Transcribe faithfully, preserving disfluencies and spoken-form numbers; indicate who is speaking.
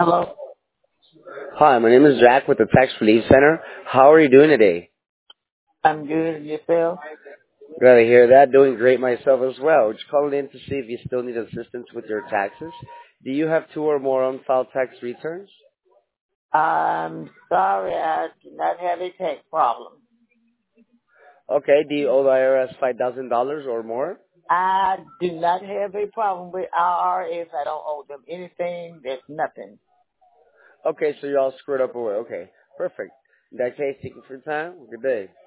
Speaker 1: Hello.
Speaker 2: Hi, my name is Jack with the Tax Relief Center. How are you doing today?
Speaker 1: I'm good. And yourself?
Speaker 2: Glad to hear that. Doing great myself as well. Just calling in to see if you still need assistance with your taxes. Do you have two or more unfiled tax returns?
Speaker 1: I'm sorry, I do not have a tax problem.
Speaker 2: Okay. Do you owe the I R S five thousand dollars or more?
Speaker 1: I do not have a problem with I R S. I don't owe them anything. There's nothing.
Speaker 2: Okay, so you're all screwed up away. Okay, perfect. In that case, thank you for your time. Good day.